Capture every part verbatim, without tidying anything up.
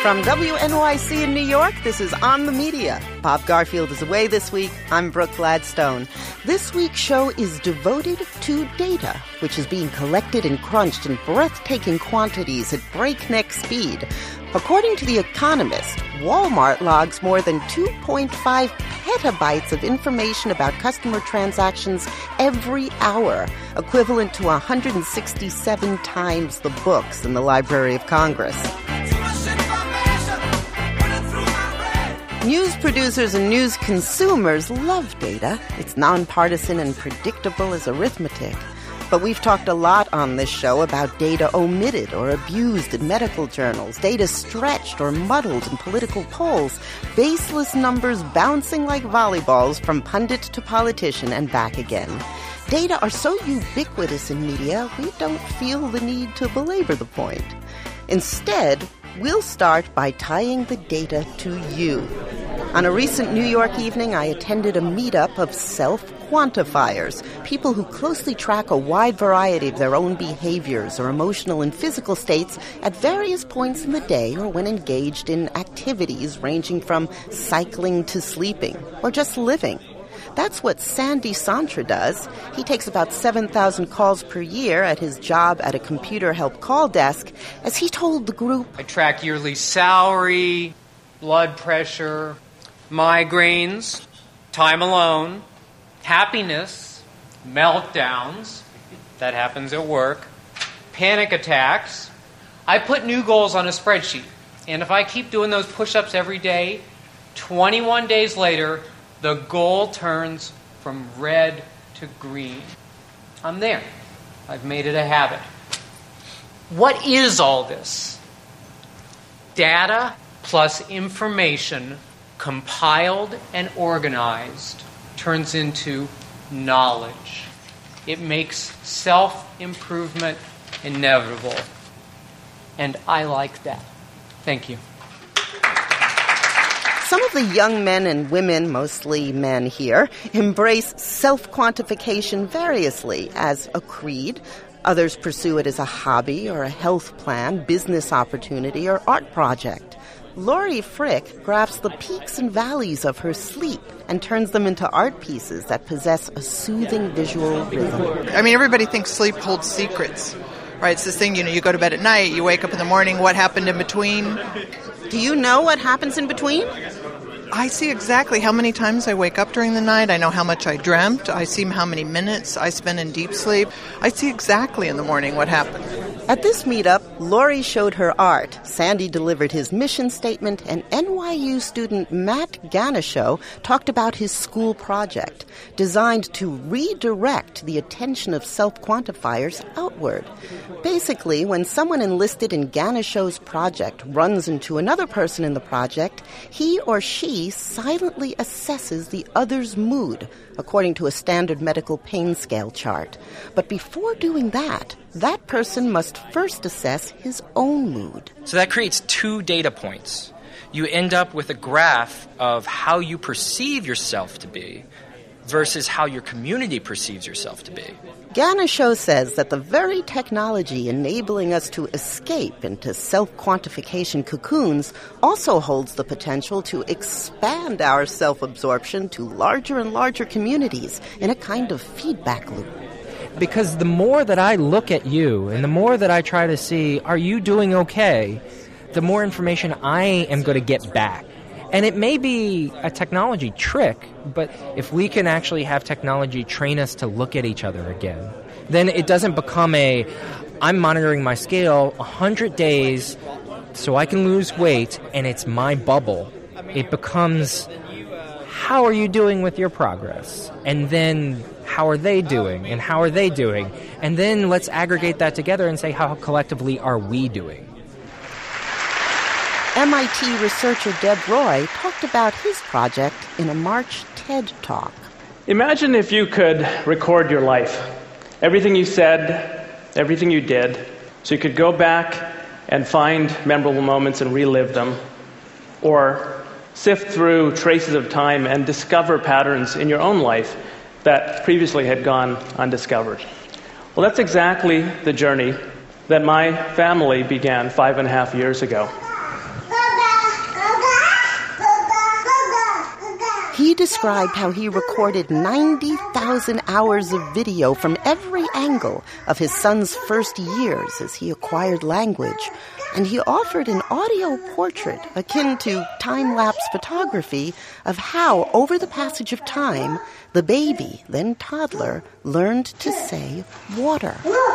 From W N Y C in New York, this is On the Media. Bob Garfield is away this week. I'm Brooke Gladstone. This week's show is devoted to data, which is being collected and crunched in breathtaking quantities at breakneck speed. According to The Economist, Walmart logs more than two point five petabytes of information about customer transactions every hour, equivalent to one hundred sixty-seven times the books in the Library of Congress. News producers and news consumers love data. It's nonpartisan and predictable as arithmetic. But we've talked a lot on this show about data omitted or abused in medical journals, data stretched or muddled in political polls, baseless numbers bouncing like volleyballs from pundit to politician and back again. Data are so ubiquitous in media, we don't feel the need to belabor the point. Instead, we'll start by tying the data to you. On a recent New York evening, I attended a meetup of self-quantifiers, people who closely track a wide variety of their own behaviors or emotional and physical states at various points in the day or when engaged in activities ranging from cycling to sleeping or just living. That's what Sandy Santra does. He takes about seven thousand calls per year at his job at a computer help call desk. As he told the group, I track yearly salary, blood pressure, migraines, time alone, happiness, meltdowns, that happens at work, panic attacks. I put new goals on a spreadsheet, and if I keep doing those push-ups every day, twenty-one days later, the goal turns from red to green. I'm there. I've made it a habit. What is all this? Data plus information compiled and organized turns into knowledge. It makes self-improvement inevitable. And I like that. Thank you. Some of the young men and women, mostly men here, embrace self-quantification variously as a creed. Others pursue it as a hobby or a health plan, business opportunity, or art project. Lori Frick graphs the peaks and valleys of her sleep and turns them into art pieces that possess a soothing visual rhythm. I mean, everybody thinks sleep holds secrets, right? It's this thing, you know, you go to bed at night, you wake up in the morning, what happened in between? Do you know what happens in between? I see exactly how many times I wake up during the night. I know how much I dreamt. I see how many minutes I spend in deep sleep. I see exactly in the morning what happened. At this meetup, Lori showed her art, Sandy delivered his mission statement, and N Y U student Matt Ganeshow talked about his school project, designed to redirect the attention of self-quantifiers outward. Basically, when someone enlisted in Ganeshow's project runs into another person in the project, he or she silently assesses the other's mood, according to a standard medical pain scale chart. But before doing that, that person must first assess his own mood. So that creates two data points. You end up with a graph of how you perceive yourself to be versus how your community perceives yourself to be. Ganeshow says that the very technology enabling us to escape into self-quantification cocoons also holds the potential to expand our self-absorption to larger and larger communities in a kind of feedback loop. Because the more that I look at you and the more that I try to see, are you doing okay, the more information I am going to get back. And it may be a technology trick, but if we can actually have technology train us to look at each other again, then it doesn't become a, I'm monitoring my scale one hundred days so I can lose weight and it's my bubble. It becomes, how are you doing with your progress? And then, how are they doing? And how are they doing? And then let's aggregate that together and say, how collectively are we doing? M I T researcher Deb Roy talked about his project in a March TED Talk. Imagine if you could record your life, everything you said, everything you did, so you could go back and find memorable moments and relive them, or sift through traces of time and discover patterns in your own life that previously had gone undiscovered. Well, that's exactly the journey that my family began five and a half years ago. He described how he recorded ninety thousand hours of video from every angle of his son's first years as he acquired language, and he offered an audio portrait akin to time-lapse photography of how, over the passage of time, the baby, then toddler, learned to say water.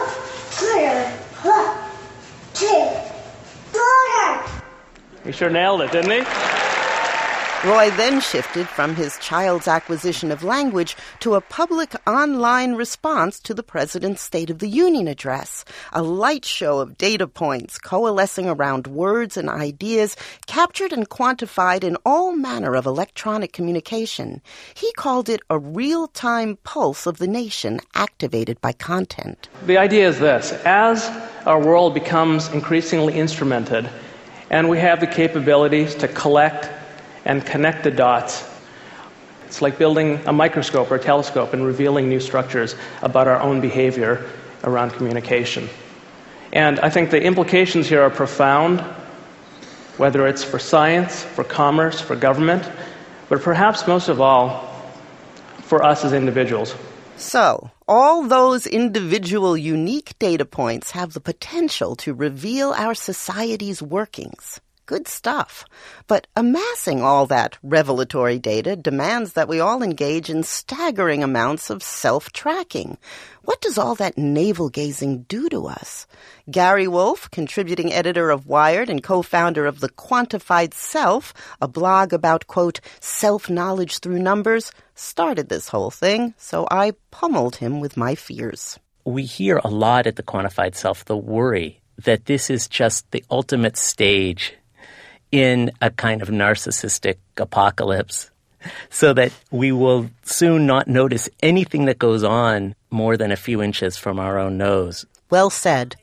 He sure nailed it, didn't he? Roy then shifted from his child's acquisition of language to a public online response to the President's State of the Union address, a light show of data points coalescing around words and ideas captured and quantified in all manner of electronic communication. He called it a real-time pulse of the nation activated by content. The idea is this: as our world becomes increasingly instrumented and we have the capabilities to collect and connect the dots, it's like building a microscope or a telescope and revealing new structures about our own behavior around communication. And I think the implications here are profound, whether it's for science, for commerce, for government, but perhaps most of all, for us as individuals. So, all those individual unique data points have the potential to reveal our society's workings. Good stuff. But amassing all that revelatory data demands that we all engage in staggering amounts of self-tracking. What does all that navel-gazing do to us? Gary Wolf, contributing editor of Wired and co-founder of The Quantified Self, a blog about, quote, self-knowledge through numbers, started this whole thing, so I pummeled him with my fears. We hear a lot at The Quantified Self the worry that this is just the ultimate stage in a kind of narcissistic apocalypse, so that we will soon not notice anything that goes on more than a few inches from our own nose. Well said.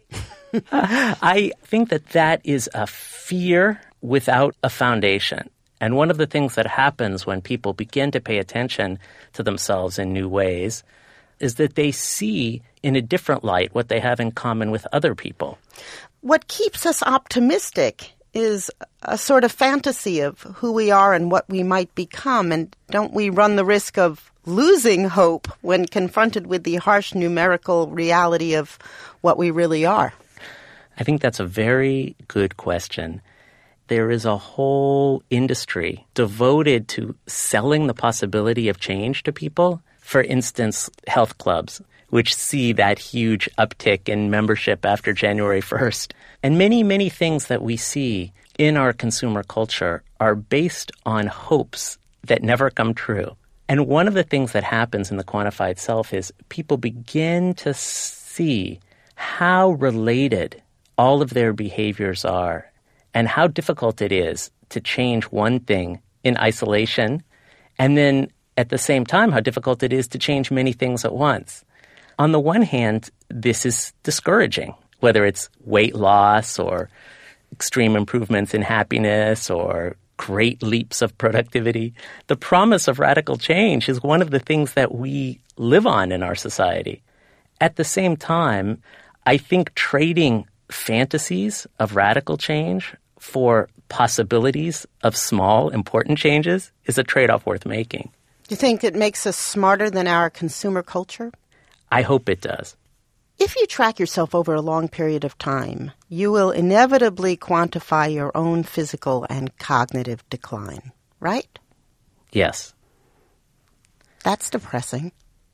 I think that that is a fear without a foundation. And one of the things that happens when people begin to pay attention to themselves in new ways is that they see in a different light what they have in common with other people. What keeps us optimistic is a sort of fantasy of who we are and what we might become, and don't we run the risk of losing hope when confronted with the harsh numerical reality of what we really are? I think that's a very good question. There is a whole industry devoted to selling the possibility of change to people. For instance, health clubs, which see that huge uptick in membership after January first. And many, many things that we see in our consumer culture are based on hopes that never come true. And one of the things that happens in The Quantified Self is people begin to see how related all of their behaviors are and how difficult it is to change one thing in isolation, and then at the same time how difficult it is to change many things at once. On the one hand, this is discouraging, whether it's weight loss or extreme improvements in happiness or great leaps of productivity. The promise of radical change is one of the things that we live on in our society. At the same time, I think trading fantasies of radical change for possibilities of small, important changes is a trade-off worth making. Do you think it makes us smarter than our consumer culture? I hope it does. If you track yourself over a long period of time, you will inevitably quantify your own physical and cognitive decline, right? Yes. That's depressing.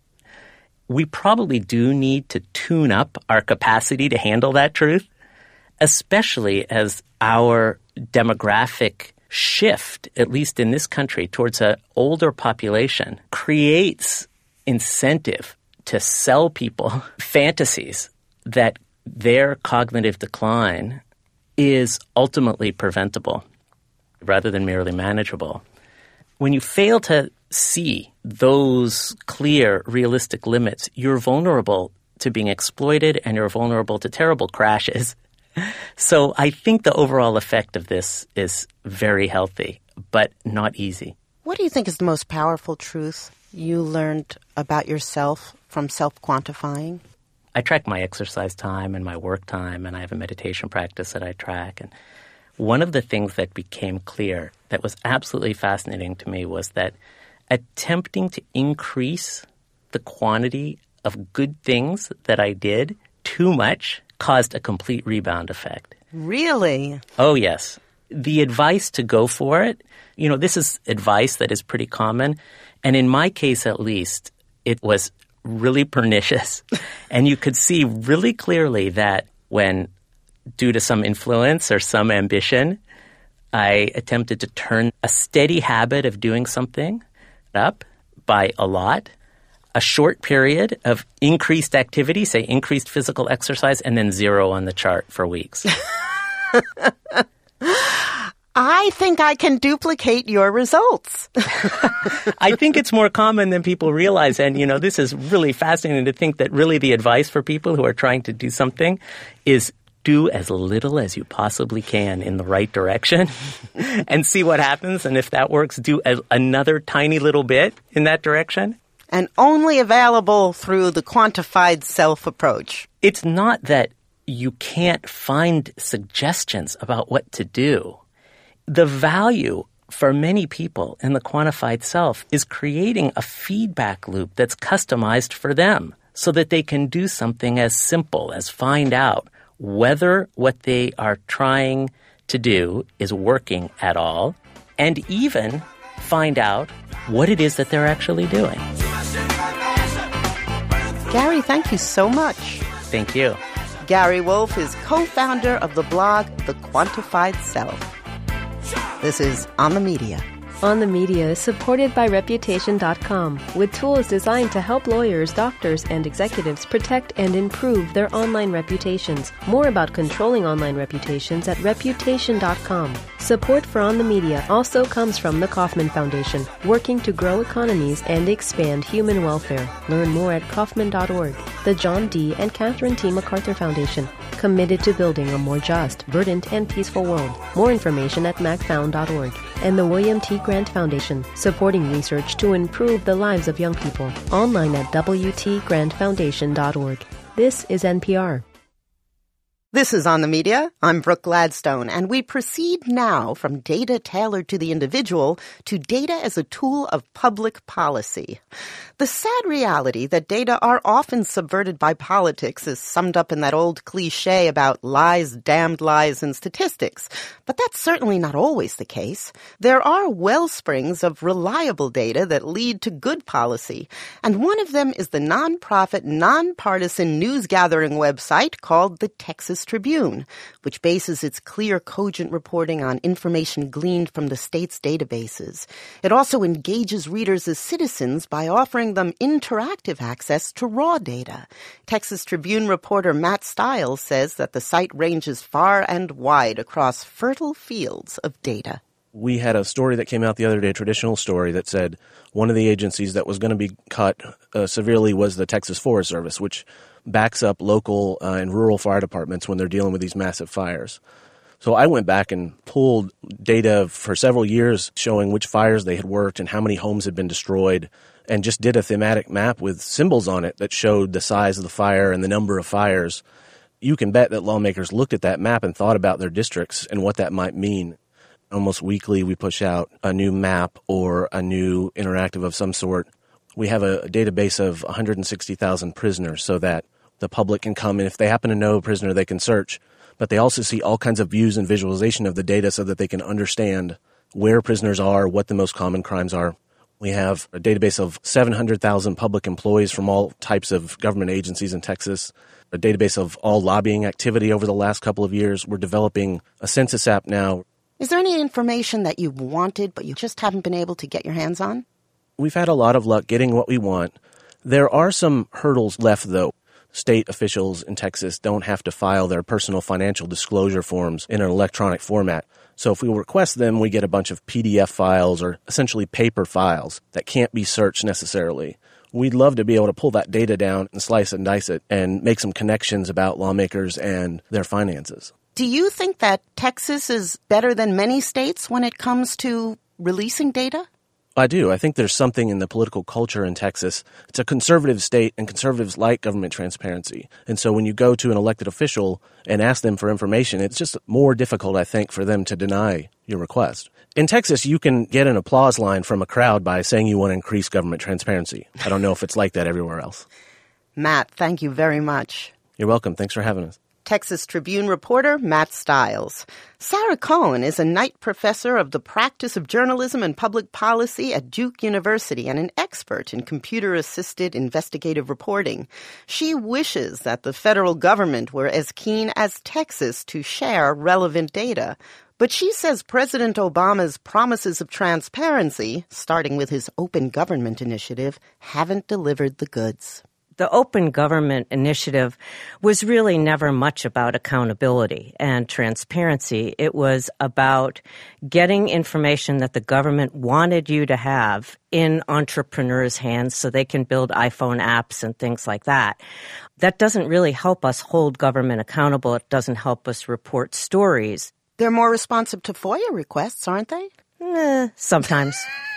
We probably do need to tune up our capacity to handle that truth, especially as our demographic shift, at least in this country, towards an older population creates incentive to sell people fantasies that their cognitive decline is ultimately preventable rather than merely manageable. When you fail to see those clear, realistic limits, you're vulnerable to being exploited and you're vulnerable to terrible crashes. So I think the overall effect of this is very healthy, but not easy. What do you think is the most powerful truth you learned about yourself from self-quantifying? I track my exercise time and my work time, and I have a meditation practice that I track. And one of the things that became clear that was absolutely fascinating to me was that attempting to increase the quantity of good things that I did too much caused a complete rebound effect. Really? Oh, yes. The advice to go for it, you know, this is advice that is pretty common. And in my case, at least, it was really pernicious. And you could see really clearly that when, due to some influence or some ambition, I attempted to turn a steady habit of doing something up by a lot, a short period of increased activity, say increased physical exercise, and then zero on the chart for weeks. I think I can duplicate your results. I think it's more common than people realize. And, you know, this is really fascinating to think that really the advice for people who are trying to do something is do as little as you possibly can in the right direction and see what happens. And if that works, do a, another tiny little bit in that direction. And only available through the quantified self approach. It's not that you can't find suggestions about what to do. The value for many people in the quantified self is creating a feedback loop that's customized for them so that they can do something as simple as find out whether what they are trying to do is working at all, and even find out what it is that they're actually doing. Gary, thank you so much. Thank you. Gary Wolf is co-founder of the blog The Quantified Self. This is On the Media. On the Media is supported by Reputation dot com, with tools designed to help lawyers, doctors, and executives protect and improve their online reputations. More about controlling online reputations at Reputation dot com. Support for On the Media also comes from the Kauffman Foundation, working to grow economies and expand human welfare. Learn more at Kauffman dot org. The John D. and Catherine T. MacArthur Foundation, committed to building a more just, verdant, and peaceful world. More information at mac found dot org. And the William T. Grant Foundation, supporting research to improve the lives of young people. Online at w t grant foundation dot org. This is N P R. This is On the Media. I'm Brooke Gladstone, and we proceed now from data tailored to the individual to data as a tool of public policy. The sad reality that data are often subverted by politics is summed up in that old cliche about lies, damned lies, and statistics. But that's certainly not always the case. There are wellsprings of reliable data that lead to good policy, and one of them is the nonprofit, nonpartisan news-gathering website called the Texas Tribune, which bases its clear, cogent reporting on information gleaned from the state's databases. It also engages readers as citizens by offering them interactive access to raw data. Texas Tribune reporter Matt Stiles says that the site ranges far and wide across fertile fields of data. We had a story that came out the other day, a traditional story that said one of the agencies that was going to be cut uh, severely was the Texas Forest Service, which backs up local uh, and rural fire departments when they're dealing with these massive fires. So I went back and pulled data for several years showing which fires they had worked and how many homes had been destroyed, and just did a thematic map with symbols on it that showed the size of the fire and the number of fires. You can bet that lawmakers looked at that map and thought about their districts and what that might mean. Almost weekly, we push out a new map or a new interactive of some sort. We have a, a database of one hundred sixty thousand prisoners so that the public can come, and if they happen to know a prisoner, they can search. But they also see all kinds of views and visualization of the data so that they can understand where prisoners are, what the most common crimes are. We have a database of seven hundred thousand public employees from all types of government agencies in Texas, a database of all lobbying activity over the last couple of years. We're developing a census app now. Is there any information that you've wanted but you just haven't been able to get your hands on? We've had a lot of luck getting what we want. There are some hurdles left, though. State officials in Texas don't have to file their personal financial disclosure forms in an electronic format. So if we request them, we get a bunch of P D F files or essentially paper files that can't be searched necessarily. We'd love to be able to pull that data down and slice and dice it and make some connections about lawmakers and their finances. Do you think that Texas is better than many states when it comes to releasing data? I do. I think there's something in the political culture in Texas. It's a conservative state, and conservatives like government transparency. And so when you go to an elected official and ask them for information, it's just more difficult, I think, for them to deny your request. In Texas, you can get an applause line from a crowd by saying you want to increase government transparency. I don't know if it's like that everywhere else. Matt, thank you very much. You're welcome. Thanks for having us. Texas Tribune reporter Matt Stiles. Sarah Cohn is a Knight Professor of the Practice of Journalism and Public Policy at Duke University and an expert in computer-assisted investigative reporting. She wishes that the federal government were as keen as Texas to share relevant data. But she says President Obama's promises of transparency, starting with his Open Government Initiative, haven't delivered the goods. The Open Government Initiative was really never much about accountability and transparency. It was about getting information that the government wanted you to have in entrepreneurs' hands so they can build iPhone apps and things like that. That doesn't really help us hold government accountable. It doesn't help us report stories. They're more responsive to FOIA requests, aren't they? Eh, sometimes.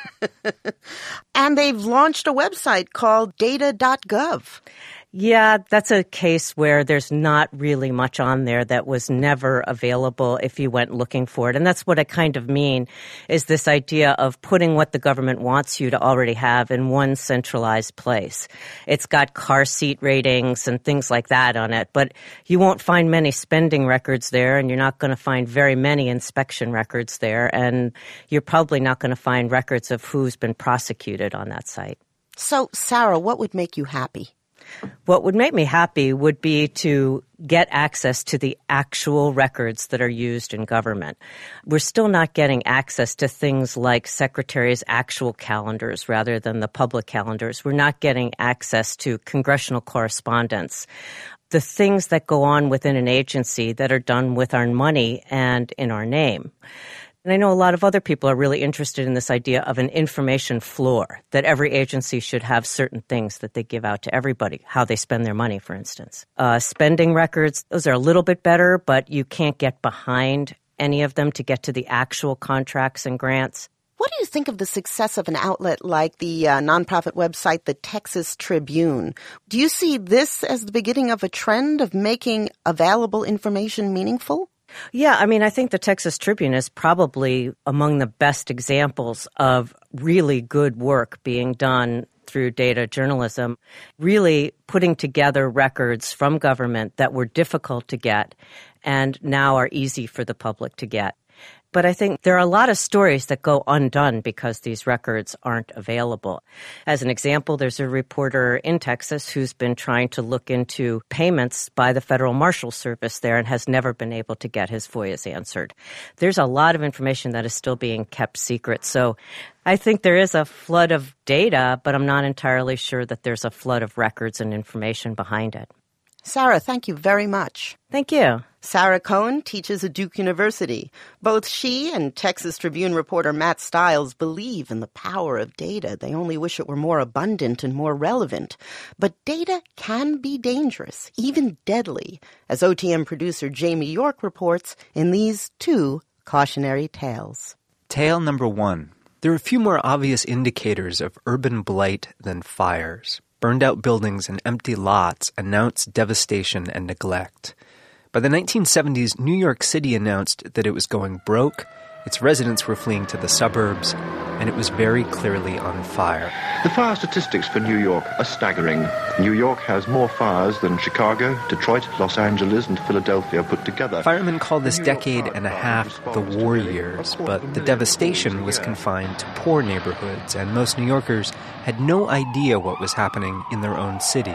And they've launched a website called data dot gov. Yeah, that's a case where there's not really much on there that was never available if you went looking for it. And that's what I kind of mean, is this idea of putting what the government wants you to already have in one centralized place. It's got car seat ratings and things like that on it, but you won't find many spending records there, and you're not going to find very many inspection records there, and you're probably not going to find records of who's been prosecuted on that site. So, Sarah, what would make you happy? What would make me happy would be to get access to the actual records that are used in government. We're still not getting access to things like secretaries' actual calendars rather than the public calendars. We're not getting access to congressional correspondence. The things that go on within an agency that are done with our money and in our name. And I know a lot of other people are really interested in this idea of an information floor, that every agency should have certain things that they give out to everybody, how they spend their money, for instance. Uh, spending records, those are a little bit better, but you can't get behind any of them to get to the actual contracts and grants. What do you think of the success of an outlet like the uh, nonprofit website, the Texas Tribune? Do you see this as the beginning of a trend of making available information meaningful? Yeah, I mean, I think the Texas Tribune is probably among the best examples of really good work being done through data journalism, really putting together records from government that were difficult to get and now are easy for the public to get. But I think there are a lot of stories that go undone because these records aren't available. As an example, there's a reporter in Texas who's been trying to look into payments by the Federal Marshal Service there and has never been able to get his FOIAs answered. There's a lot of information that is still being kept secret. So I think there is a flood of data, but I'm not entirely sure that there's a flood of records and information behind it. Sarah, thank you very much. Thank you. Sarah Cohn teaches at Duke University. Both she and Texas Tribune reporter Matt Stiles believe in the power of data. They only wish it were more abundant and more relevant. But data can be dangerous, even deadly, as O T M producer Jamie York reports in these two cautionary tales. Tale number one. There are a few more obvious indicators of urban blight than fires. Burned-out buildings and empty lots announce devastation and neglect. By the nineteen seventies, New York City announced that it was going broke, its residents were fleeing to the suburbs, and it was very clearly on fire. The fire statistics for New York are staggering. New York has more fires than Chicago, Detroit, Los Angeles, and Philadelphia put together. Firemen call this decade and a half the war years, but the devastation was confined to poor neighborhoods, and most New Yorkers had no idea what was happening in their own city.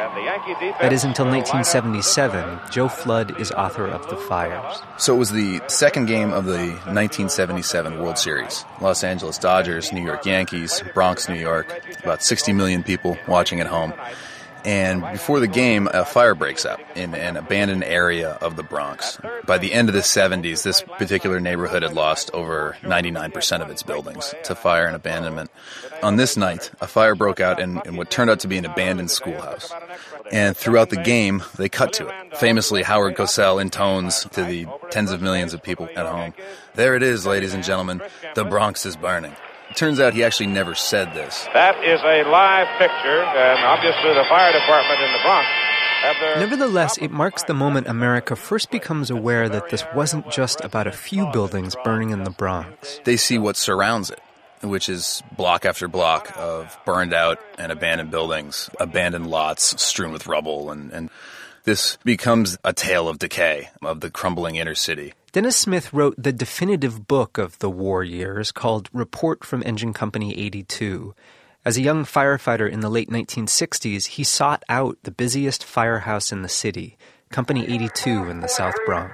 That is until nineteen seventy-seven. Joe Flood is author of The Fires. So it was the second game of the nineteen seventy-seven World Series. Los Angeles Dodgers, New York Yankees, Bronx, New York. About sixty million people watching at home. And before the game, a fire breaks out in an abandoned area of the Bronx. By the end of the seventies, this particular neighborhood had lost over ninety-nine percent of its buildings to fire and abandonment. On this night, a fire broke out in, in what turned out to be an abandoned schoolhouse. And throughout the game, they cut to it. Famously, Howard Cosell intones to the tens of millions of people at home, "There it is, ladies and gentlemen, the Bronx is burning." It turns out he actually never said this. That is a live picture, and obviously the fire department in the Bronx have their... Nevertheless, it marks the moment America first becomes aware that this wasn't just about a few buildings burning in the Bronx. They see what surrounds it, which is block after block of burned out and abandoned buildings, abandoned lots strewn with rubble, and, and this becomes a tale of decay of the crumbling inner city. Dennis Smith wrote the definitive book of the war years called Report from Engine Company eighty-two. As a young firefighter in the late nineteen sixties, he sought out the busiest firehouse in the city, Company eighty-two in the South Bronx.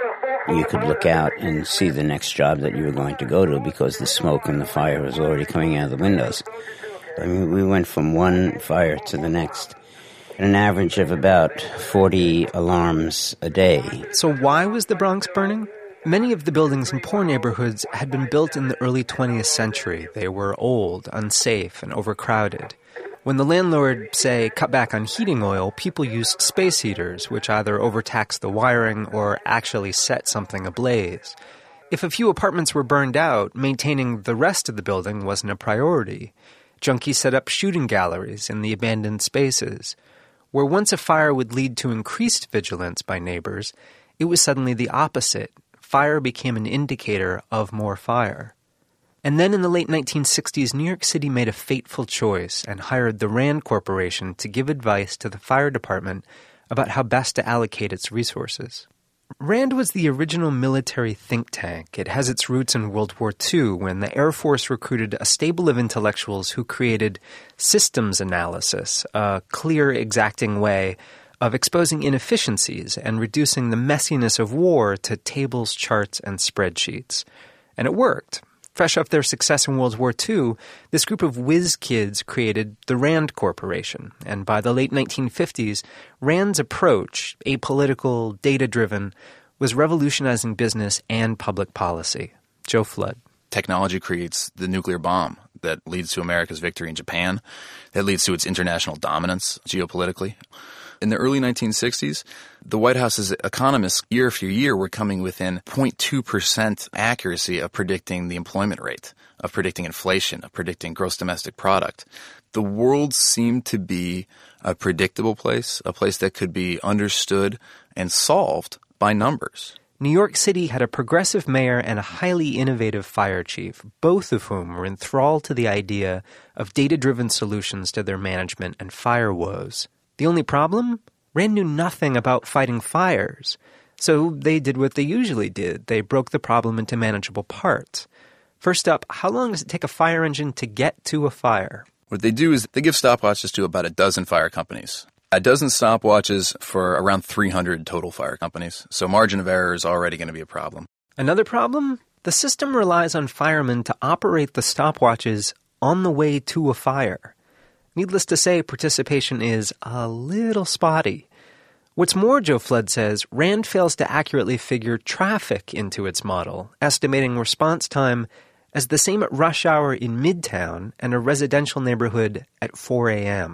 You could look out and see the next job that you were going to go to because the smoke and the fire was already coming out of the windows. I mean, we went from one fire to the next. An average of about forty alarms a day. So why was the Bronx burning? Many of the buildings in poor neighborhoods had been built in the early twentieth century. They were old, unsafe, and overcrowded. When the landlord, say, cut back on heating oil, people used space heaters, which either overtaxed the wiring or actually set something ablaze. If a few apartments were burned out, maintaining the rest of the building wasn't a priority. Junkies set up shooting galleries in the abandoned spaces. Where once a fire would lead to increased vigilance by neighbors, it was suddenly the opposite. Fire became an indicator of more fire. And then in the late nineteen sixties, New York City made a fateful choice and hired the Rand Corporation to give advice to the fire department about how best to allocate its resources. Rand was the original military think tank. It has its roots in World War Two, when the Air Force recruited a stable of intellectuals who created systems analysis, a clear, exacting way of exposing inefficiencies and reducing the messiness of war to tables, charts, and spreadsheets. And it worked. Fresh off their success in World War Two, this group of whiz kids created the Rand Corporation. And by the late nineteen fifties, Rand's approach, apolitical, data-driven, was revolutionizing business and public policy. Joe Flood. Technology creates the nuclear bomb that leads to America's victory in Japan, that leads to its international dominance geopolitically. In the early nineteen sixties, the White House's economists year after year were coming within zero point two percent accuracy of predicting the employment rate, of predicting inflation, of predicting gross domestic product. The world seemed to be a predictable place, a place that could be understood and solved by numbers. New York City had a progressive mayor and a highly innovative fire chief, both of whom were enthralled to the idea of data-driven solutions to their management and fire woes. The only problem? Rand knew nothing about fighting fires. So they did what they usually did. They broke the problem into manageable parts. First up, how long does it take a fire engine to get to a fire? What they do is they give stopwatches to about a dozen fire companies. A dozen stopwatches for around three hundred total fire companies. So margin of error is already going to be a problem. Another problem? The system relies on firemen to operate the stopwatches on the way to a fire. Needless to say, participation is a little spotty. What's more, Joe Flood says, Rand fails to accurately figure traffic into its model, estimating response time as the same at rush hour in Midtown and a residential neighborhood at four a.m.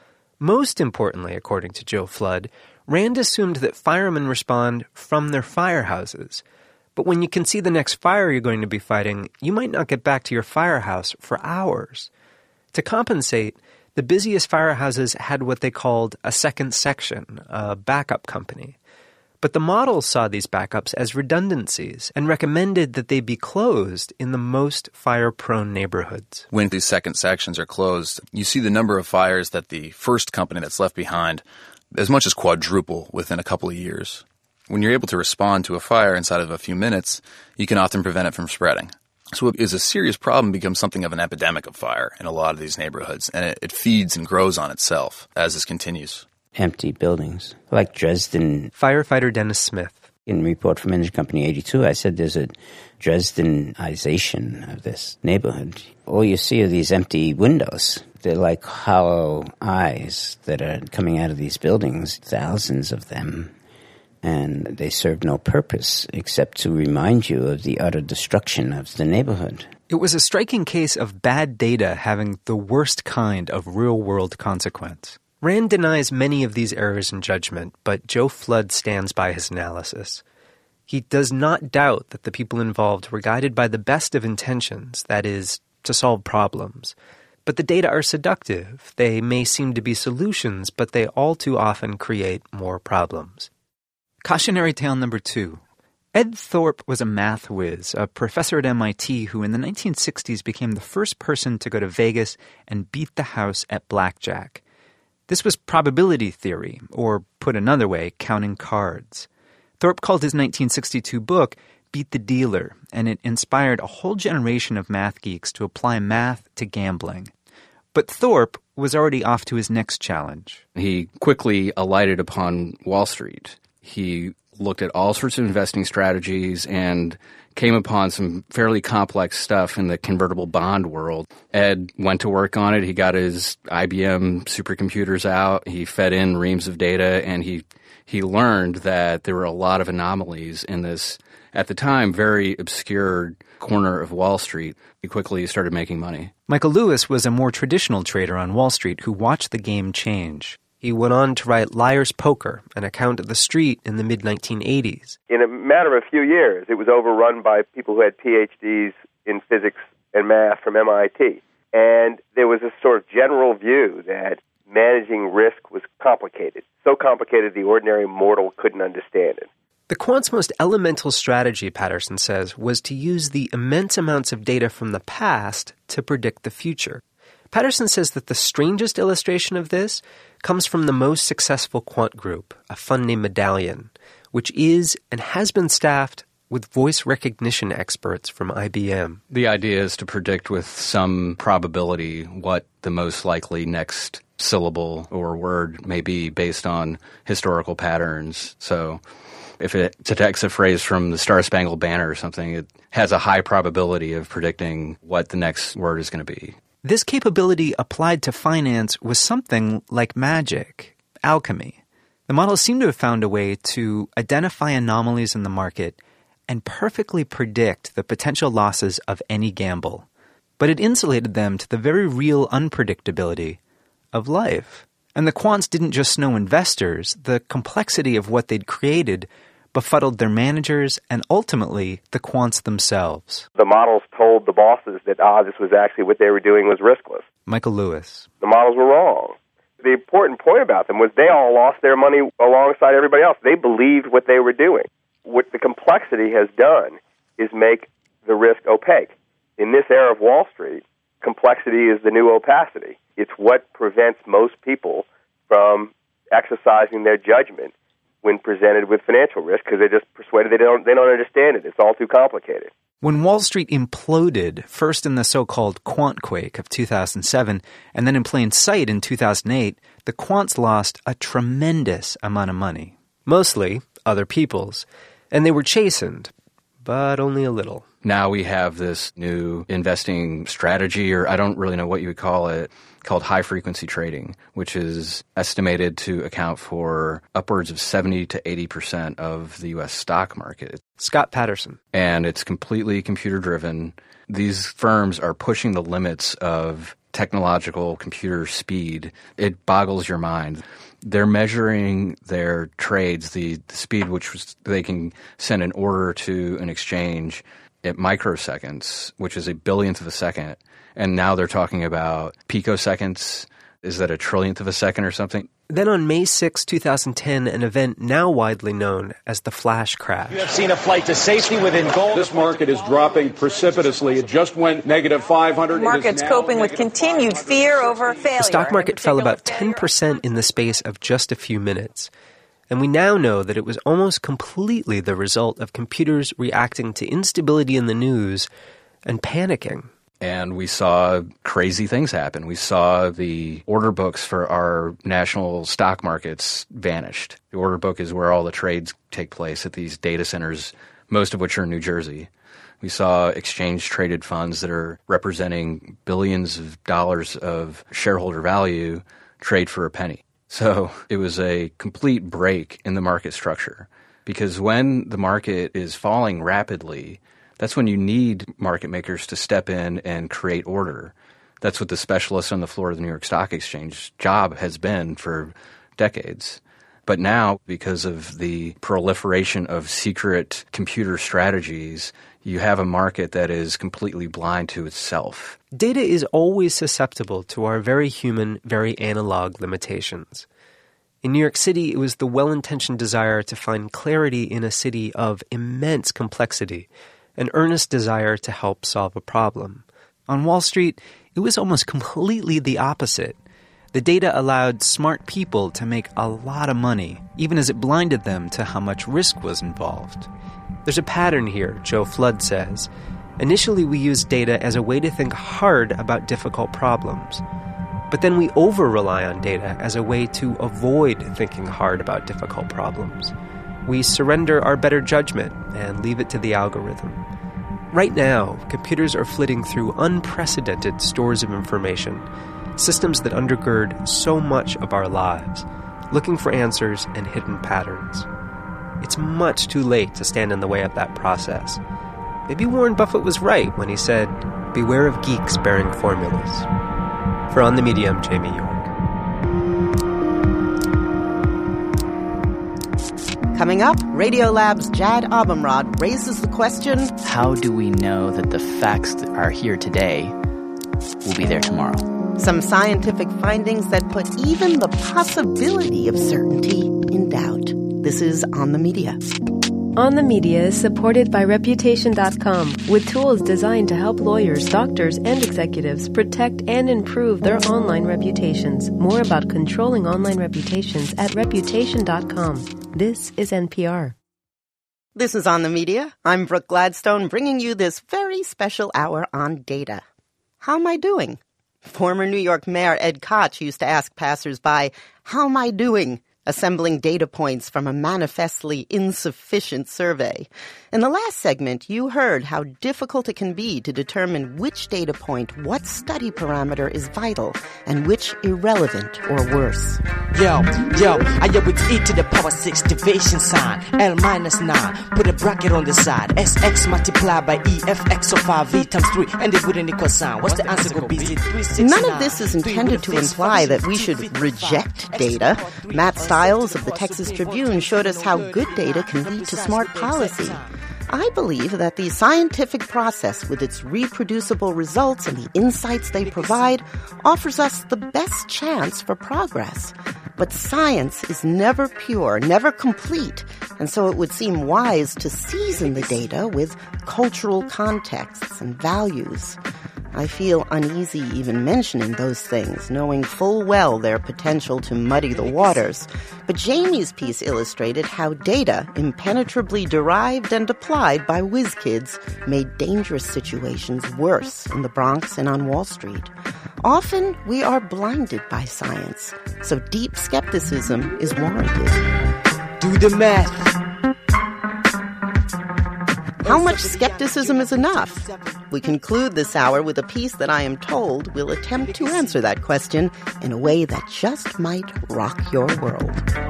Most importantly, according to Joe Flood, Rand assumed that firemen respond from their firehouses. But when you can see the next fire you're going to be fighting, you might not get back to your firehouse for hours. To compensate, the busiest firehouses had what they called a second section, a backup company. But the model saw these backups as redundancies and recommended that they be closed in the most fire-prone neighborhoods. When these second sections are closed, you see the number of fires that the first company that's left behind as much as quadruple within a couple of years. When you're able to respond to a fire inside of a few minutes, you can often prevent it from spreading. So what is a serious problem becomes something of an epidemic of fire in a lot of these neighborhoods, and it, it feeds and grows on itself as this continues. Empty buildings, like Dresden. Firefighter Dennis Smith. In Report from Engine Company eighty-two, I said there's a Dresdenization of this neighborhood. All you see are these empty windows. They're like hollow eyes that are coming out of these buildings, thousands of them. And they serve no purpose except to remind you of the utter destruction of the neighborhood. It was a striking case of bad data having the worst kind of real-world consequence. Rand denies many of these errors in judgment, but Joe Flood stands by his analysis. He does not doubt that the people involved were guided by the best of intentions, that is, to solve problems. But the data are seductive. They may seem to be solutions, but they all too often create more problems. Cautionary tale number two. Ed Thorp was a math whiz, a professor at M I T who in the nineteen sixties became the first person to go to Vegas and beat the house at blackjack. This was probability theory, or put another way, counting cards. Thorp called his nineteen sixty-two book Beat the Dealer, and it inspired a whole generation of math geeks to apply math to gambling. But Thorp was already off to his next challenge. He quickly alighted upon Wall Street. He looked at all sorts of investing strategies and came upon some fairly complex stuff in the convertible bond world. Ed went to work on it. He got his I B M supercomputers out. He fed in reams of data, and he he learned that there were a lot of anomalies in this, at the time, very obscure corner of Wall Street. He quickly started making money. Michael Lewis was a more traditional trader on Wall Street who watched the game change. He went on to write Liar's Poker, an account of the street in the mid nineteen eighties. In a matter of a few years, it was overrun by people who had P H Ds in physics and math from M I T. And there was a sort of general view that managing risk was complicated, so complicated the ordinary mortal couldn't understand it. The quant's most elemental strategy, Patterson says, was to use the immense amounts of data from the past to predict the future. Patterson says that the strangest illustration of this comes from the most successful quant group, a fund named Medallion, which is and has been staffed with voice recognition experts from I B M. The idea is to predict with some probability what the most likely next syllable or word may be based on historical patterns. So if it detects a phrase from the Star-Spangled Banner or something, it has a high probability of predicting what the next word is going to be. This capability applied to finance was something like magic, alchemy. The models seem to have found a way to identify anomalies in the market and perfectly predict the potential losses of any gamble. But it insulated them to the very real unpredictability of life. And the quants didn't just know investors. The complexity of what they'd created befuddled their managers and ultimately the quants themselves. The models told the bosses that, ah, this was actually what they were doing was riskless. Michael Lewis. The models were wrong. The important point about them was they all lost their money alongside everybody else. They believed what they were doing. What the complexity has done is make the risk opaque. In this era of Wall Street, complexity is the new opacity. It's what prevents most people from exercising their judgment when presented with financial risk, because they're just persuaded they don't they don't understand it. It's all too complicated. When Wall Street imploded, first in the so-called quant quake of two thousand seven, and then in plain sight in two thousand eight, the quants lost a tremendous amount of money. Mostly other people's. And they were chastened, but only a little. Now we have this new investing strategy, or I don't really know what you would call it, called high-frequency trading, which is estimated to account for upwards of seventy to eighty percent of the U S stock market. Scott Patterson. And it's completely computer-driven. These firms are pushing the limits of technological computer speed. It boggles your mind. They're measuring their trades, the, the speed which was, they can send an order to an exchange at microseconds, which is a billionth of a second. And now they're talking about picoseconds. Is that a trillionth of a second or something? Then on May sixth, twenty ten, an event now widely known as the flash crash. You have seen a flight to safety within gold. This market is dropping precipitously. It just went negative five hundred. Markets coping with continued fear over failure. The stock market fell about ten percent in the space of just a few minutes. And we now know that it was almost completely the result of computers reacting to instability in the news and panicking. And we saw crazy things happen. We saw the order books for our national stock markets vanished. The order book is where all the trades take place at these data centers, most of which are in New Jersey. We saw exchange-traded funds that are representing billions of dollars of shareholder value trade for a penny. So it was a complete break in the market structure, because when the market is falling rapidly, that's when you need market makers to step in and create order. That's what the specialists on the floor of the New York Stock Exchange job has been for decades. But now, because of the proliferation of secret computer strategies, you have a market that is completely blind to itself. Data is always susceptible to our very human, very analog limitations. In New York City, it was the well-intentioned desire to find clarity in a city of immense complexity, an earnest desire to help solve a problem. On Wall Street, it was almost completely the opposite. The data allowed smart people to make a lot of money, even as it blinded them to how much risk was involved. There's a pattern here, Joe Flood says. Initially, we used data as a way to think hard about difficult problems. But then we over-rely on data as a way to avoid thinking hard about difficult problems. We surrender our better judgment and leave it to the algorithm. Right now, computers are flitting through unprecedented stores of information, systems that undergird so much of our lives, looking for answers and hidden patterns. It's much too late to stand in the way of that process. Maybe Warren Buffett was right when he said, "Beware of geeks bearing formulas." For On the Media, I'm Jamie York. Coming up, Radiolab's Jad Abumrad raises the question, how do we know that the facts that are here today will be there tomorrow? Some scientific findings that put even the possibility of certainty in doubt. This is On the Media. On the Media is supported by Reputation dot com, with tools designed to help lawyers, doctors, and executives protect and improve their online reputations. More about controlling online reputations at Reputation dot com. This is N P R. This is On the Media. I'm Brooke Gladstone, bringing you this very special hour on data. How am I doing? Former New York Mayor Ed Koch used to ask passersby, "How am I doing?" assembling data points from a manifestly insufficient survey. In the last segment, you heard how difficult it can be to determine which data point, what study parameter is vital, and which irrelevant or worse. Yo, yo, I am with e to the power six division sign, L minus nine, put a bracket on the side, S X multiplied by E, F X of five, V times three, and it with an equal sign. What's the answer going to be? None of this is intended to imply that we should reject data. Matt Stiles of the Texas Tribune showed us how good data can lead to smart policy. I believe that the scientific process, with its reproducible results and the insights they provide, offers us the best chance for progress. But science is never pure, never complete, and so it would seem wise to season the data with cultural contexts and values. I feel uneasy even mentioning those things, knowing full well their potential to muddy the waters. But Jamie's piece illustrated how data, impenetrably derived and applied by whiz kids, made dangerous situations worse in the Bronx and on Wall Street. Often, we are blinded by science, so deep skepticism is warranted. Do the math. How much skepticism is enough? We conclude this hour with a piece that I am told will attempt to answer that question in a way that just might rock your world.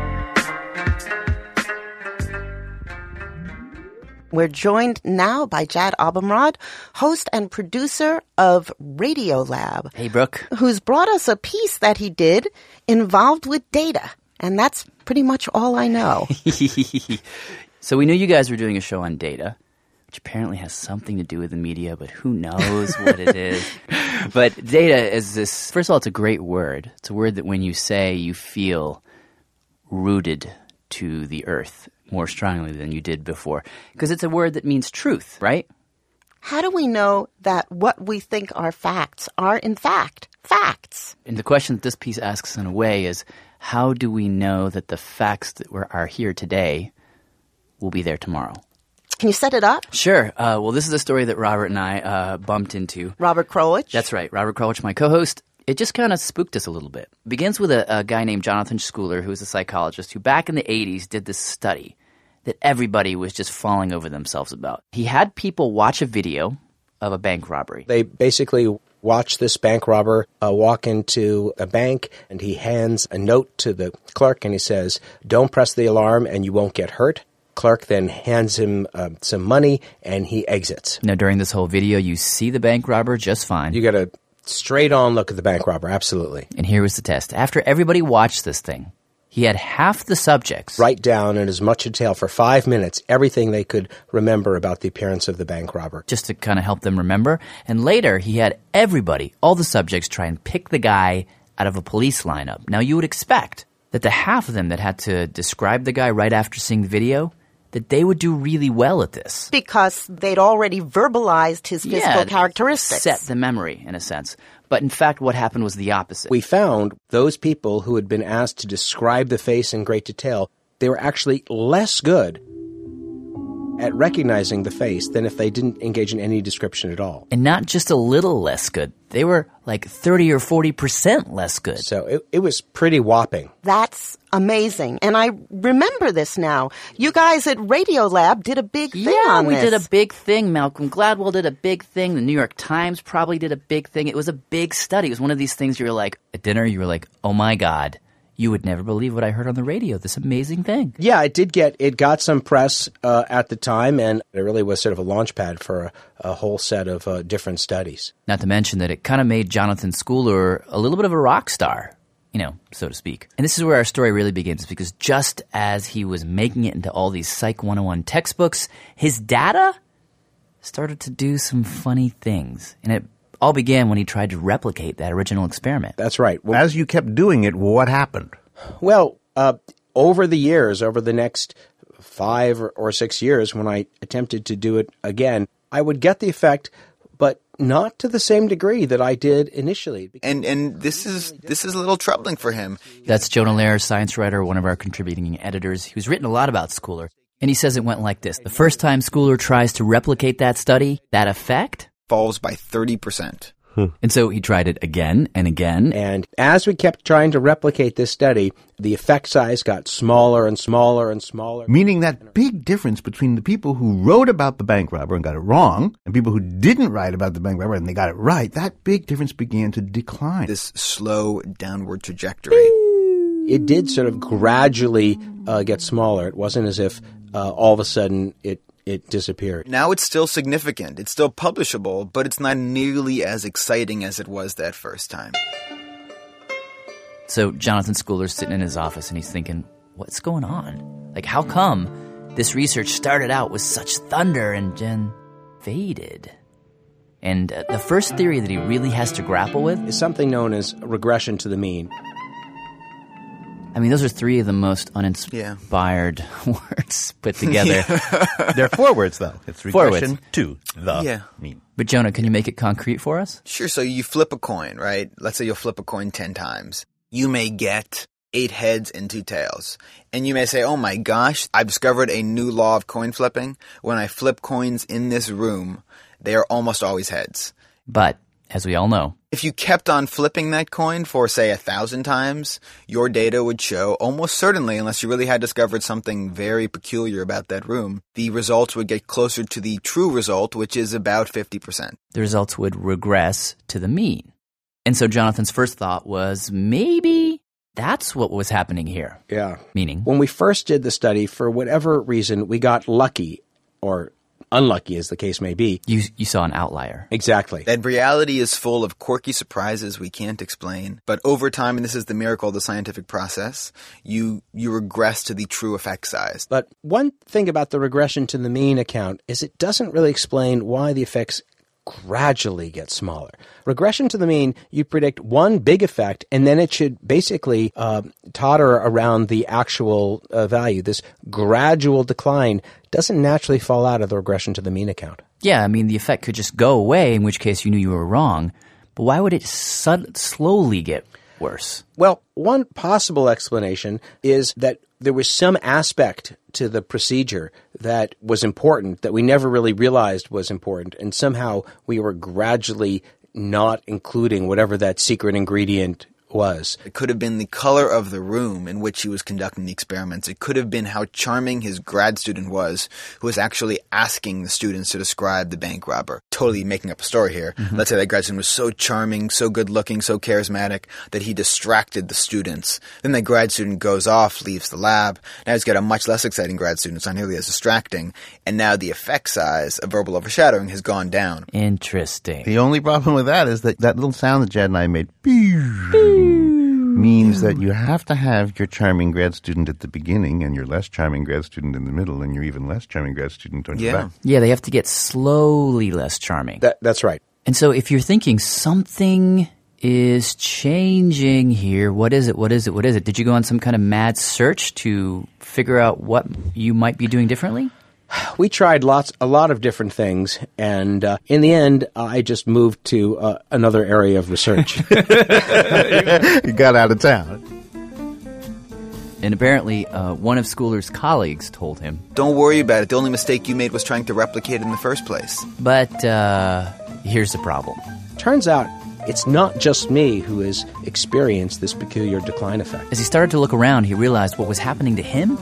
We're joined now by Jad Abumrad, host and producer of Radiolab. Hey, Brooke. Who's brought us a piece that he did involved with data. And that's pretty much all I know. So we knew you guys were doing a show on data, which apparently has something to do with the media, but who knows what it is. But data is this, first of all, it's a great word. It's a word that when you say, you feel rooted to the earth more strongly than you did before. Because it's a word that means truth, right? How do we know that what we think are facts are, in fact, facts? And the question that this piece asks in a way is, how do we know that the facts that were, are here today will be there tomorrow? Can you set it up? Sure. Uh, well, this is a story that Robert and I uh, bumped into. Robert Krulwich? That's right. Robert Krulwich, my co-host. It just kind of spooked us a little bit. It begins with a, a guy named Jonathan Schooler, who's a psychologist, who back in the eighties did this study that everybody was just falling over themselves about. He had people watch a video of a bank robbery. They basically watch this bank robber uh, walk into a bank, and he hands a note to the clerk, and he says, "Don't press the alarm and you won't get hurt." Clerk then hands him uh, some money, and he exits. Now, during this whole video, you see the bank robber just fine. You get a straight-on look at the bank robber, absolutely. And here was the test. After everybody watched this thing, he had half the subjects write down in as much detail for five minutes everything they could remember about the appearance of the bank robber. just to kind of help them remember. And later, he had everybody, all the subjects, try and pick the guy out of a police lineup. Now, you would expect that the half of them that had to describe the guy right after seeing the video, that they would do really well at this. Because they'd already verbalized his physical Yeah, characteristics. set the memory, in a sense. But in fact, what happened was the opposite. We found those people who had been asked to describe the face in great detail, they were actually less good at recognizing the face than if they didn't engage in any description at all. And not just a little less good. They were like thirty or forty percent less good. So it, it was pretty whopping. That's amazing. And I remember this now. You guys at Radiolab did a big thing yeah, on we this. did a big thing. Malcolm Gladwell did a big thing. The New York Times probably did a big thing. It was a big study. It was one of these things you were like, at dinner, you were like, oh my God, you would never believe what I heard on the radio, this amazing thing. Yeah, it did get, it got some press uh, at the time, and it really was sort of a launch pad for a, a whole set of uh, different studies. Not to mention that it kind of made Jonathan Schooler a little bit of a rock star, you know, so to speak. And this is where our story really begins, because just as he was making it into all these Psych one oh one textbooks, his data started to do some funny things. And it all began when he tried to replicate that original experiment. That's right. Well, As you kept doing it, what happened? Well, uh, over the years, over the next five or, or six years, when I attempted to do it again, I would get the effect, but not to the same degree that I did initially. And and this is this is a little troubling for him. That's Jonah Lehrer, science writer, one of our contributing editors, who's written a lot about Schooler. And he says it went like this. The first time Schooler tries to replicate that study, that effect falls by thirty percent. And so he tried it again and again. And as we kept trying to replicate this study, the effect size got smaller and smaller and smaller. Meaning that big difference between the people who wrote about the bank robber and got it wrong and people who didn't write about the bank robber and they got it right, that big difference began to decline. This slow downward trajectory. It did sort of gradually uh, get smaller. It wasn't as if uh, all of a sudden it it disappeared. Now it's still significant. It's still publishable, but it's not nearly as exciting as it was that first time. So Jonathan Schooler's sitting in his office and he's thinking, what's going on? Like, how come this research started out with such thunder and then faded? And uh, the first theory that he really has to grapple with is something known as regression to the mean. I mean, those are three of the most uninspired yeah. words put together. Yeah. They're four words, though. It's regression to the yeah. mean. But, Jonah, can you make it concrete for us? Sure. So you flip a coin, right? Let's say you'll flip a coin ten times. You may get eight heads and two tails. And you may say, oh my gosh, I've discovered a new law of coin flipping. When I flip coins in this room, they are almost always heads. But, as we all know, if you kept on flipping that coin for, say, a thousand times, your data would show almost certainly, unless you really had discovered something very peculiar about that room, the results would get closer to the true result, which is about fifty percent. The results would regress to the mean. And so Jonathan's first thought was, maybe that's what was happening here. Yeah. Meaning? When we first did the study, for whatever reason, we got lucky, or unlucky as the case may be. You you saw an outlier. Exactly. That reality is full of quirky surprises we can't explain. But over time, and this is the miracle of the scientific process, you you regress to the true effect size. But one thing about the regression to the mean account is it doesn't really explain why the effects gradually get smaller. Regression to the mean, you predict one big effect, and then it should basically uh, totter around the actual uh, value. This gradual decline doesn't naturally fall out of the regression to the mean account. Yeah, I mean, the effect could just go away, in which case you knew you were wrong. But why would it sud- slowly get worse? Well, one possible explanation is that there was some aspect to the procedure that was important that we never really realized was important, and somehow we were gradually not including whatever that secret ingredient was. It could have been the color of the room in which he was conducting the experiments. It could have been how charming his grad student was, who was actually asking the students to describe the bank robber. Totally making up a story here. Mm-hmm. Let's say that grad student was so charming, so good-looking, so charismatic that he distracted the students. Then the grad student goes off, leaves the lab. Now he's got a much less exciting grad student. It's not nearly as distracting. And now the effect size of verbal overshadowing has gone down. Interesting. The only problem with that is that that little sound that Jed and I made, means that you have to have your charming grad student at the beginning and your less charming grad student in the middle and your even less charming grad student on your Yeah. back. Yeah, they have to get slowly less charming. That, that's right. And so if you're thinking something is changing here, what is it? What is it? What is it? Did you go on some kind of mad search to figure out what you might be doing differently? We tried lots, a lot of different things, and uh, in the end, I just moved to uh, another area of research. You got out of town. And apparently, uh, one of Schooler's colleagues told him, Don't worry about it. The only mistake you made was trying to replicate it in the first place. but uh, here's the problem. Turns out, it's not just me who has experienced this peculiar decline effect. As he started to look around, he realized what was happening to him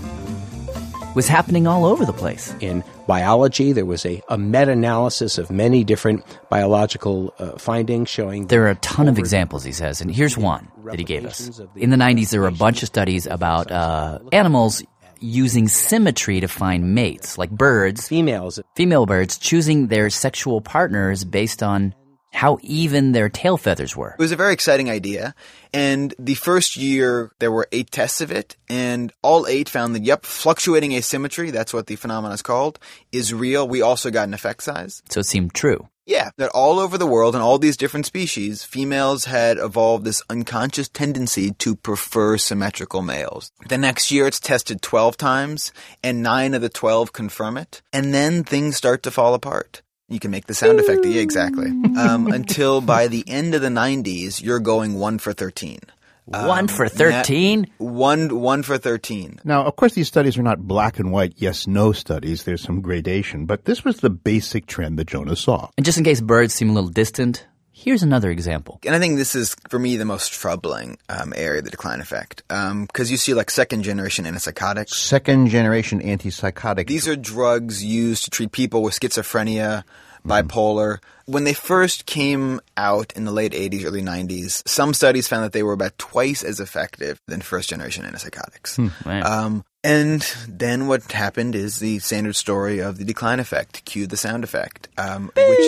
was happening all over the place. In biology, there was a, a meta-analysis of many different biological uh, findings showing... There are a ton of examples, he says, and here's one that he gave us. In the nineties, there were a bunch of studies about uh, animals using symmetry to find mates, like birds, females, female birds choosing their sexual partners based on how even their tail feathers were. It was a very exciting idea, and the first year there were eight tests of it, and all eight found that, yep, fluctuating asymmetry, that's what the phenomenon is called, is real. We also got an effect size. So it seemed true. Yeah, that all over the world in all these different species, females had evolved this unconscious tendency to prefer symmetrical males. The next year it's tested twelve times, and nine of the twelve confirm it, and then things start to fall apart. You can make the sound effect. Yeah, exactly. Um, until by the end of the nineties, you're going one for thirteen. Um, One for thirteen? One, one for thirteen. Now, of course, these studies are not black and white yes-no studies. There's some gradation. But this was the basic trend that Jonah saw. And just in case birds seem a little distant, here's another example. And I think this is, for me, the most troubling um, area of the decline effect. Because um, you see, like, second-generation antipsychotics. Second-generation antipsychotics. These are drugs used to treat people with schizophrenia, bipolar. Mm-hmm. When they first came out in the late eighties, early nineties, some studies found that they were about twice as effective than first-generation antipsychotics. Hmm, right. um, and then what happened is the standard story of the decline effect. Cue the sound effect, um, which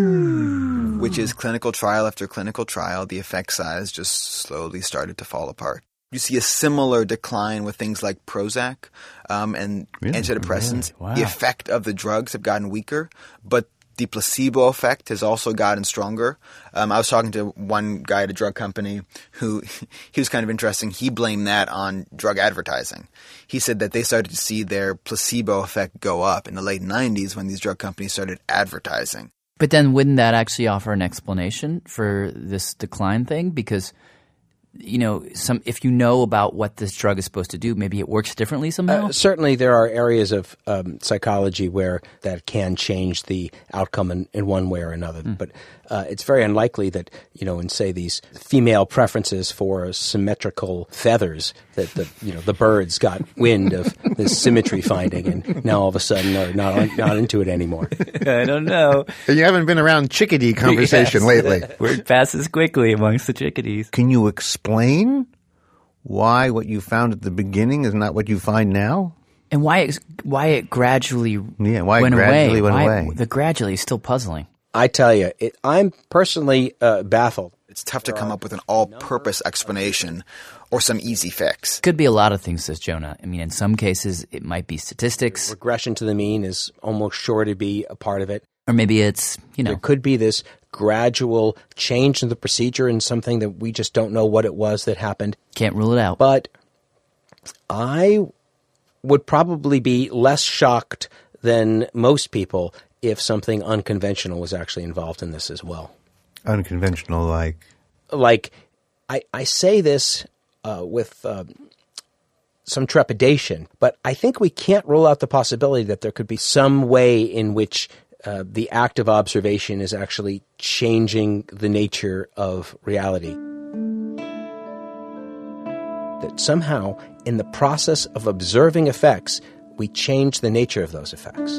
is which is clinical trial after clinical trial. The effect size just slowly started to fall apart. You see a similar decline with things like Prozac um, and Really? antidepressants. Really? Wow. The effect of the drugs have gotten weaker, but the placebo effect has also gotten stronger. Um, I was talking to one guy at a drug company who he was kind of interesting. He blamed that on drug advertising. He said that they started to see their placebo effect go up in the late nineties when these drug companies started advertising. But then wouldn't that actually offer an explanation for this decline thing? Because, you know, some if you know about what this drug is supposed to do, maybe it works differently somehow? Uh, certainly there are areas of um, psychology where that can change the outcome in, in one way or another. Mm. But uh, it's very unlikely that, you know, in, say, these female preferences for symmetrical feathers, that the, you know, the birds got wind of this symmetry finding and now all of a sudden are not, not into it anymore. I don't know. You haven't been around chickadee conversation Yes. lately. Word passes quickly amongst the chickadees. Can you explain why what you found at the beginning is not what you find now? And why it, why it gradually yeah, why went it gradually away. went why away. It, the gradually is still puzzling. I tell you, it, I'm personally uh, baffled. It's tough to come up with an all-purpose explanation or some easy fix. Could be a lot of things, says Jonah. I mean, in some cases, it might be statistics. Regression to the mean is almost sure to be a part of it. Or maybe it's, you know. There could be this gradual change in the procedure in something that we just don't know what it was that happened. Can't rule it out. But I would probably be less shocked than most people if something unconventional was actually involved in this as well. Unconventional, like? Like, I, I say this uh, with uh, some trepidation, but I think we can't rule out the possibility that there could be some way in which uh, the act of observation is actually changing the nature of reality. That somehow, in the process of observing effects, we change the nature of those effects.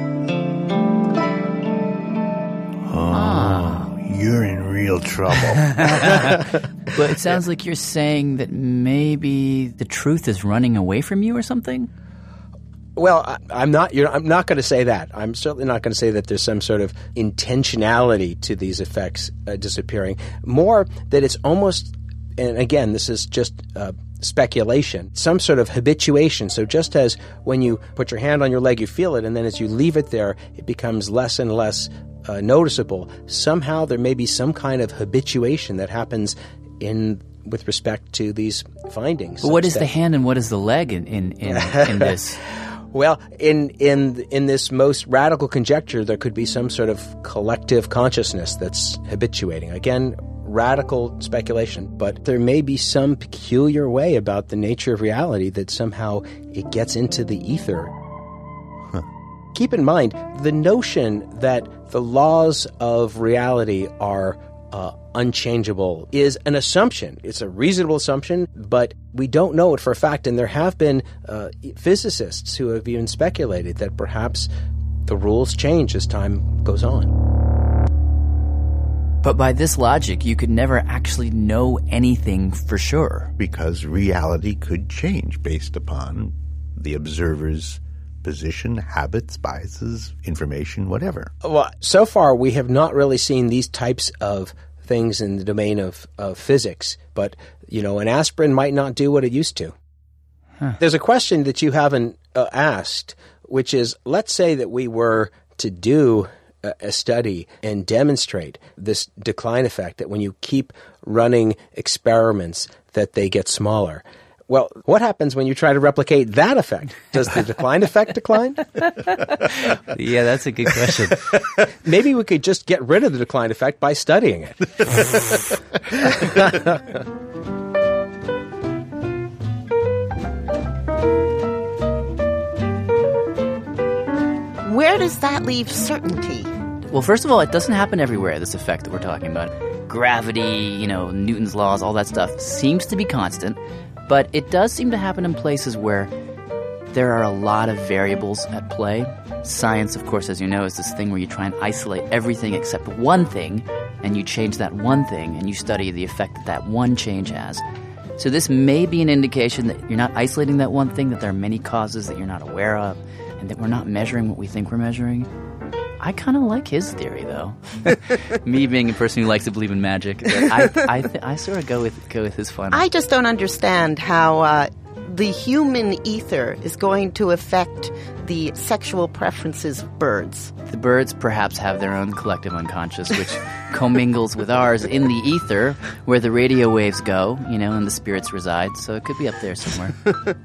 Oh, you're in real trouble. But it sounds like you're saying that maybe the truth is running away from you or something? Well, I, I'm not. You're, I'm not going to say that. I'm certainly not going to say that there's some sort of intentionality to these effects uh, disappearing. More that it's almost and again, this is just uh, speculation, some sort of habituation. So just as when you put your hand on your leg, you feel it, and then as you leave it there, it becomes less and less uh, noticeable. Somehow there may be some kind of habituation that happens in with respect to these findings. But what is the hand and what is the leg in, in, in, in this? Well, in in in this most radical conjecture, there could be some sort of collective consciousness that's habituating. Again, radical speculation, but there may be some peculiar way about the nature of reality that somehow it gets into the ether. Huh. Keep in mind the notion that the laws of reality are uh, unchangeable is an assumption. It's a reasonable assumption, but we don't know it for a fact. And there have been uh, physicists who have even speculated that perhaps the rules change as time goes on. But by this logic, you could never actually know anything for sure. Because reality could change based upon the observer's position, habits, biases, information, whatever. Well, so far we have not really seen these types of things in the domain of, of physics, but, you know, an aspirin might not do what it used to. Huh. There's a question that you haven't uh, asked, which is, let's say that we were to do a, a study and demonstrate this decline effect, that when you keep running experiments that they get smaller. Well, what happens when you try to replicate that effect? Does the decline effect decline? Yeah, that's a good question. Maybe we could just get rid of the decline effect by studying it. Where does that leave certainty? Well, first of all, it doesn't happen everywhere, this effect that we're talking about. Gravity, you know, Newton's laws, all that stuff seems to be constant. But it does seem to happen in places where there are a lot of variables at play. Science, of course, as you know, is this thing where you try and isolate everything except one thing, and you change that one thing, and you study the effect that that one change has. So this may be an indication that you're not isolating that one thing, that there are many causes that you're not aware of, and that we're not measuring what we think we're measuring. I kind of like his theory, though. Me being a person who likes to believe in magic, I I, th- I sort of go with go with his fun. I just don't understand how uh, the human ether is going to affect the sexual preferences of birds. The birds perhaps have their own collective unconscious, which commingles with ours in the ether, where the radio waves go, you know, and the spirits reside. So it could be up there somewhere.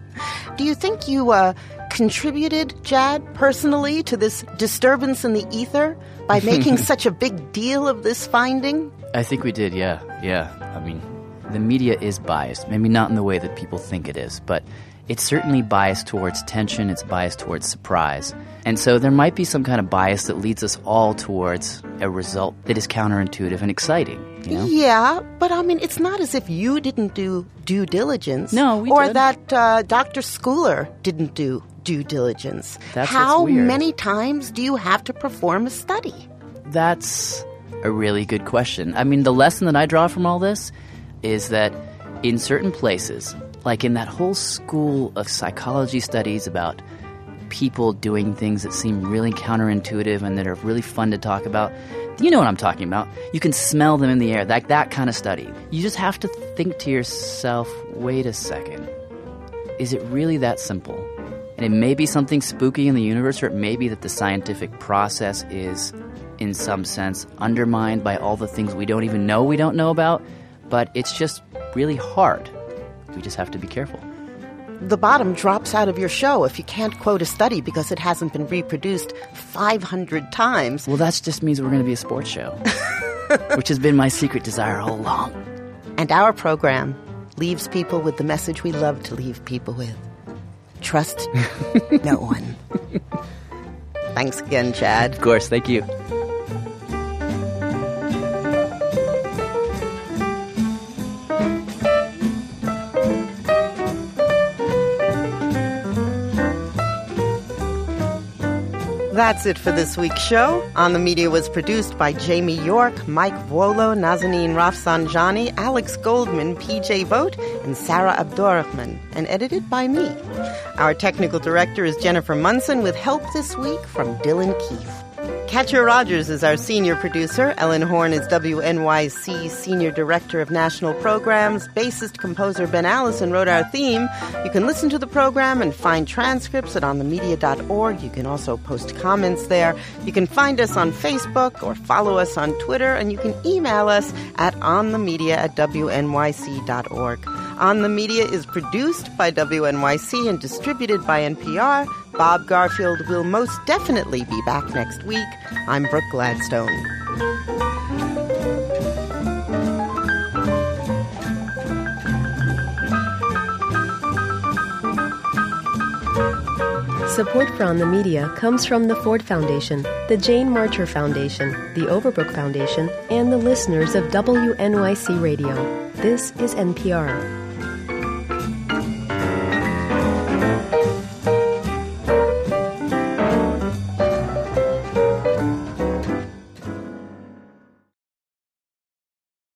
Do you think you uh, contributed, Jad, personally to this disturbance in the ether by making such a big deal of this finding? I think we did, yeah. Yeah. I mean, the media is biased. Maybe not in the way that people think it is, but it's certainly biased towards tension. It's biased towards surprise. And so there might be some kind of bias that leads us all towards a result that is counterintuitive and exciting. You know? Yeah, but I mean, it's not as if you didn't do due diligence. No, we or did. that uh, Doctor Schooler didn't do due diligence. That's How what's weird. many times do you have to perform a study? That's a really good question. I mean, the lesson that I draw from all this is that in certain places, like in that whole school of psychology studies about people doing things that seem really counterintuitive and that are really fun to talk about, you know what I'm talking about. You can smell them in the air, that, that kind of study. You just have to think to yourself, wait a second, is it really that simple? And it may be something spooky in the universe, or it may be that the scientific process is, in some sense, undermined by all the things we don't even know we don't know about, but it's just really hard. We just have to be careful. The bottom drops out of your show if you can't quote a study because it hasn't been reproduced five hundred times. Well, that just means we're going to be a sports show, which has been my secret desire all along. And our program leaves people with the message we love to leave people with. Trust no one. Thanks again, Chad. Of course, thank you. That's it for this week's show. On the Media was produced by Jamie York, Mike Vuolo, Nazanin Rafsanjani, Alex Goldman, P J Vogt, and Sarah Abdurrahman, and edited by me. Our technical director is Jennifer Munson, with help this week from Dylan Keefe. Katja Rogers is our senior producer. Ellen Horn is W N Y C Senior Director of National Programs. Bassist composer Ben Allison wrote our theme. You can listen to the program and find transcripts at on the media dot org. You can also post comments there. You can find us on Facebook or follow us on Twitter, and you can email us at onthemedia at W N Y C dot org. On the Media is produced by W N Y C and distributed by N P R. Bob Garfield will most definitely be back next week. I'm Brooke Gladstone. Support for On the Media comes from the Ford Foundation, the Jane Marcher Foundation, the Overbrook Foundation, and the listeners of W N Y C Radio. This is N P R.